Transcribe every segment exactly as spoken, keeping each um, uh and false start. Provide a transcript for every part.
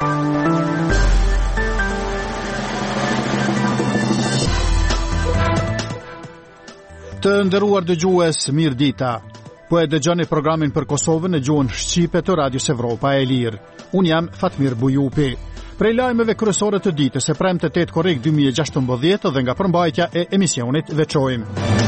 Të nderuar dëgjues, mirë dita. Po e dëgjoni programin për Kosovën në gjuhën shqipe të Radios Evropa e Lirë. Unë jam Fatmir Bujupi. Prej lajmeve kryesore të ditës e premte tetë korrik dy mijë e gjashtëmbëdhjetë dhe nga përmbajtja e emisionit veçojmë.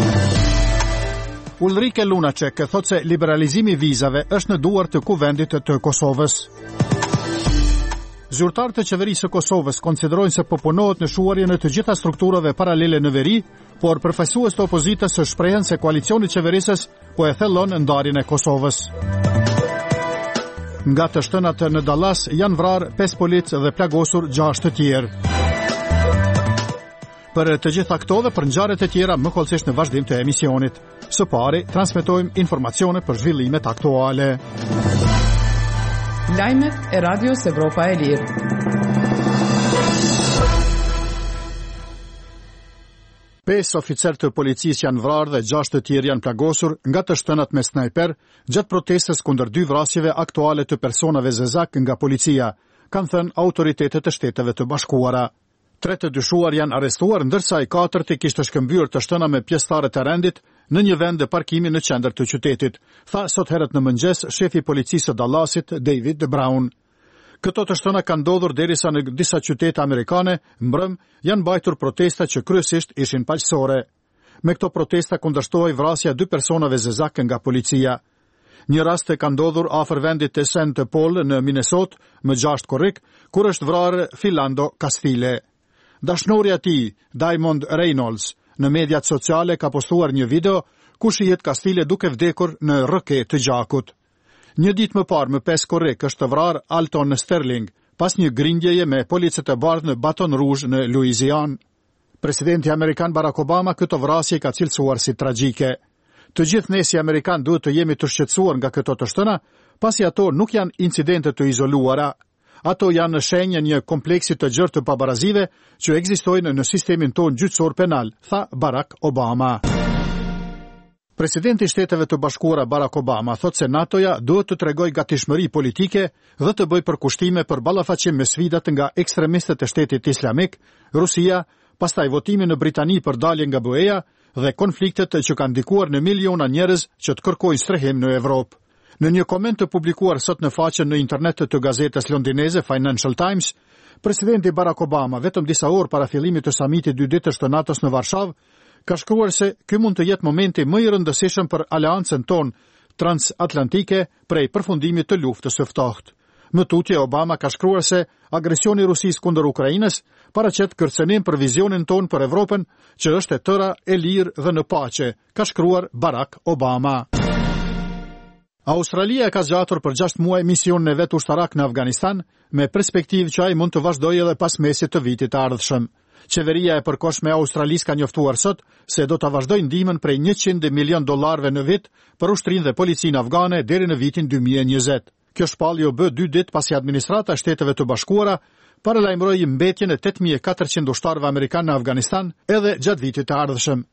Ulrike Lunacek thotë se liberalizimi i vizave është në duart të kuvendit të Kosovës. Zyrtarët e qeverisë së Kosovës konsiderojnë se po punohet në shuarje në të gjitha strukturave paralele në veri, por përfaqësues të opozitës shprehen se koalicioni qeverisës po e thellon ndarjen e Kosovës. Nga të shtënat në Dallas janë vrarë pesë policë dhe plagosur gjashtë të tjerë. Për të gjitha këto dhe për ngjarjet e tjera më kollësisht në vazhdim të emisionit. Së pari transmetojmë informacione për zhvillimet aktuale. Lajmet e Radios Evropa e Lirë. Pesë oficer të policisë janë vrarë dhe gjashtë të tjerë janë plagosur nga të shtënat me snajper gjatë protestës kundër dy vrasjeve aktuale të personave zezak nga policia, kanë thënë autoritetet e Shteteve të Bashkuara. Tre të dyshuar janë arrestuar, ndërsa i katërti kishte shkëmbyer të shtëna me pjesëtarë të rendit në një vend të parkimi në qendër të qytetit, tha sot herët në mëngjes shefi i policisë së Dallasit, David Brown. Këto të shtëna kanë ndodhur derisa në disa qytete amerikane, mbrëm, janë mbajtur protesta që kryesisht ishin paqësore. Me këto protesta kundërshtohej vrasja dy personave zezak nga policia. Një rast e ka ndodhur afër vendit të Saint Paul në Minnesota, më gjashtë korrik, kur është vrarë Philando Castile. Dashnori i tij, Diamond Reynolds, në mediat sociale ka postuar një video ku shihet Castile duke vdekur në rrëket të gjakut. Një ditë më parë, më pesë korrik, është vrarë Alton Sterling pas një grindjeje me policët e bardhë në Baton Rouge në Louisiana. Presidenti amerikan Barack Obama këto vrasje ka cilësuar si tragjike. Të gjithë ne si amerikan duhet të jemi të shqetësuar nga këto të shtëna, pasi ato nuk janë incidente të izoluara. Ato janë në shenjë një kompleksi të gjerë të pabarazive që ekzistojnë në sistemin tonë gjyqësor penal, tha Barack Obama. Presidenti i Shteteve të Bashkuara Barack Obama thotë se NATO-ja duhet të tregojë gatishmëri politike dhe të bëjë përkushtime për ballafaqim me sfidat nga ekstremistët e Shtetit Islamik, Rusia, pastaj votimi në Britani për dalje nga B E A dhe konfliktet që kanë ndikuar në miliona njerëz që të kërkojnë strehim në Evropë. Në një koment të publikuar sot në faqen në internet të gazetës londineze Financial Times, presidenti Barack Obama, vetëm disa orë para fillimit të samitit dy ditësh të NATO-s në Varshavë, ka shkruar se ky mund të jetë momenti më i rëndësishëm për aleancën tonë transatlantike prej përfundimit të luftës së ftohtë. Më tutje, Obama ka shkruar se agresioni i Rusisë kundër Ukrainës paraqet kërcënim për vizionin tonë për Evropën, që është e tëra, e lirë dhe në paqe, ka shkruar Barack Obama. Australia ka zgjatur për gjashtë muaj misionin e vet ushtarak në Afganistan, me perspektivë që ai mund të vazhdojë edhe pas mesit të vitit të ardhshëm. Qeveria e përkohshme e Australisë ka njoftuar sot se do ta vazhdojë ndihmën prej njëqind milion dollarëve në vit për ushtrinë dhe policinë afgane deri në vitin dy mijë e njëzet. Kjo shpallje u bë dy ditë pasi administrata e Shteteve të Bashkuara paralajmëroi mbetjen e tetë mijë e katërqind ushtarëve amerikanë në Afganistan edhe gjatë vitit të ardhshëm.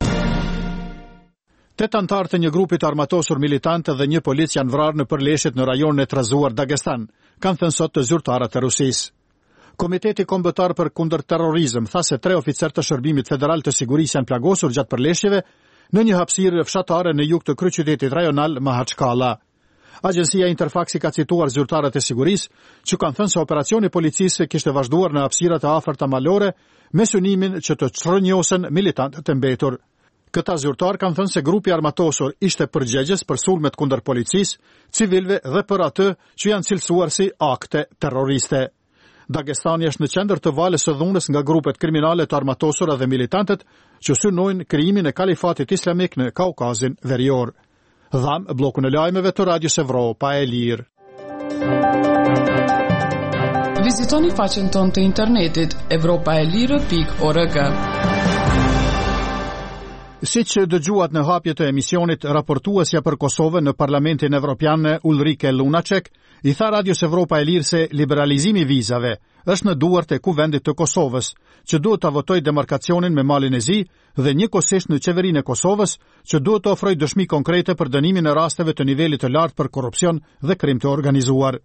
Tetë antarë të një grupi të armatosur militantë dhe një polic janë vrarë në përleshjet në rajonin e trazuar Dagestan, kanë thënë sot të zyrtarët e Rusisë. Komiteti Kombëtar për kundër terrorizëm tha se tre oficer të Shërbimit Federal të Sigurisë janë plagosur gjatë përleshjeve në një hapësirë fshatare në jug të kryeqytetit rajonal Mahaçkalla. Agjencia Interfax ka cituar zyrtarët e sigurisë që kanë thënë se operacioni i policisë kishte vazhduar në hapësirat e afërta malore me synimin që të çrrënjosen militantët e mbetur. Këta zyrtar kanë thënë se grupi armatosur ishte përgjegjës për sulmet kundër policisë, civilëve dhe për atë që janë cilësuar si akte terroriste. Dagestani është në qendër të valës së dhunës nga grupet kriminale të armatosura dhe militantët që synojnë krijimin e kalifatit islamik në Kaukazin Verior. Dham bllokun e lajmeve të Radios Evropa e Lirë. Vizitoni faqen tonë të internetit evropa e lirë pikë org. Si që dëgjuat në hapje të emisionit, raportuesja për Kosovën në Parlamentin Evropian Ulrike Lunacek i tha Radios Evropa e Lirë se liberalizimi vizave është në duart e kuvendit të Kosovës, që duhet të votojë demarkacionin me Malin e Zi dhe njëkohësisht në qeverinë e Kosovës, që duhet të ofrojë dëshmi konkrete për dënimin e rasteve të nivelit të lartë për korrupsion dhe krim të organizuar.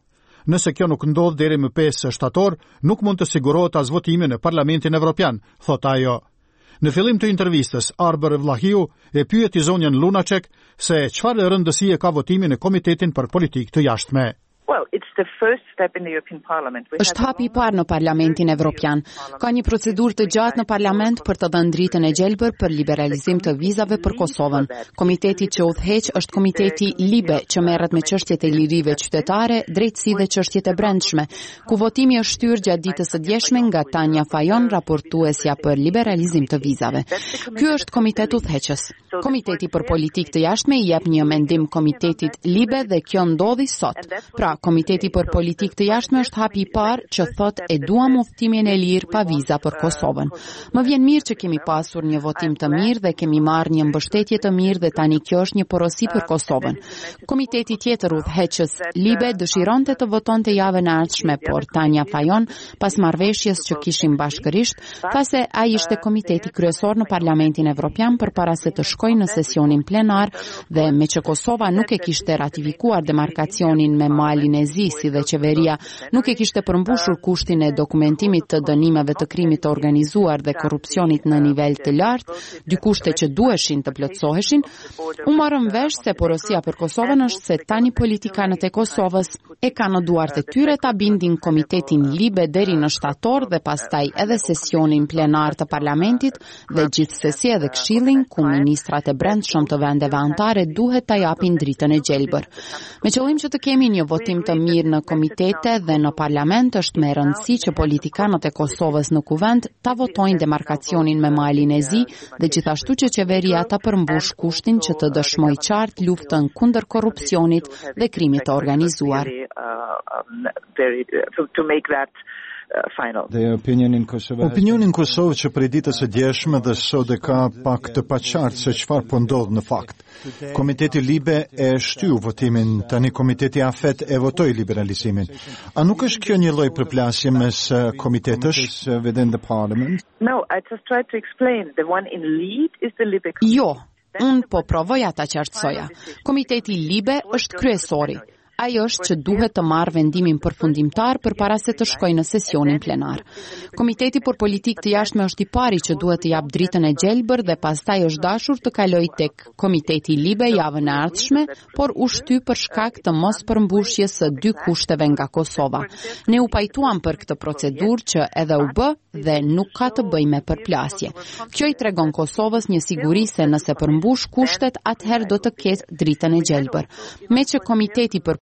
Nëse kjo nuk ndodh deri më pesë shtator, nuk mund të sigurohet as votimi në Parlamentin Evropian, thot ajo. Në fillim të intervistës, Arber Vlahiu e pyeti zonjën Lunacek se çfarë rëndësie ka votimi në Komitetin për Politikë të Jashtme. Well, it's the first step in the European Parliament. Është hapi i parë në Parlamentin Evropian. Ka një procedurë të gjatë në Parlament për të dhënë dritën e gjelbër për liberalizim të vizave për Kosovën. Komiteti që udhëheq është Komiteti Libe, që merret me çështjet e lirive qytetare, drejtësi dhe çështjet e brendshme, ku votimi është shtyrë gjatë ditës së djeshme nga Tanja Fajon, raportuesja për liberalizim të vizave. Ky është komitet udhëheqës. Komiteti për Politikë të Jashtme i jep një mendim Komitetit Libe dhe kjo ndodhi sot. Pra, Komiteti për Politikë të Jashtme është hapi i parë që thot e duam udhëtimin e lirë pa viza për Kosovën. Më vjen mirë që kemi pasur një votim të mirë dhe kemi marrë një mbështetje të mirë dhe tani kjo është një porosi për Kosovën. Komiteti tjetër udhëheqës Libe dëshironte të votonte javën e ardhshme, por Tanja Fajon, pas marrëveshjes që kishim bashkërisht, tha se ai ishte komiteti kryesor në Parlamentin Evropian përpara se të shkojë në sesionin plenar dhe me që Kosova nuk e kishte ratifikuar demarkacionin me Mali Nezi, si dhe qeveria nuk e kishte përmbushur kushtin e dokumentimit të dënimeve të krimit të organizuar dhe korrupsionit në nivel të lartë, dy kushte që duheshin të plotësoheshin, u morën vesh se porosia për Kosovën është se tani politikanët e Kosovës e kanë në duart e tyre ta bindin Komitetin Libe deri në shtator dhe pastaj edhe sesionin plenar të Parlamentit dhe gjithsesi edhe Këshillin, ku ministrat e brendshëm të vendeve anëtare duhet ta japin dritën e gjelbër. Me qëllim që të kemi një votim të mirë në komitete dhe në parlament, është me rëndësi që politikanët e Kosovës në kuvend ta votojnë demarkacionin me Malin e Zi dhe gjithashtu që qeveria ta përmbush kushtin që të dëshmojë qartë luftën kundër korrupsionit dhe krimit të organizuar. Opinionin Kosovë që prej ditës së djeshme dhe sot e ka pak të paqartë se çfarë po ndodh në fakt. Komiteti Libe e shtyu votimin, tani Komiteti Afet e votoi liberalizimin. A nuk është kjo një lloj përplasje mes komitetësh within the parliament? No, I just tried to explain. The one in lead is the Libe. Jo, unë po provoja ta qartësoja. Komiteti Libe është kryesori. Ai është që duhet të marrë vendimin përfundimtar përpara se të shkojë në sesionin plenar. Komiteti për Politikë të Jashtme është i pari që duhet të jap dritën e gjelbër dhe pastaj është dashur të kalojë tek Komiteti Libe javën e ardhshme, por u shty për shkak të mos përmbushjes së dy kushteve nga Kosova. Ne u pajtuam për këtë procedurë që edhe u bë dhe nuk ka të bëjë me përplasje. Kjo i tregon Kosovës një siguri se nëse përmbush kushtet, atëherë do të ketë dritën e gjelbër. Me që Komiteti për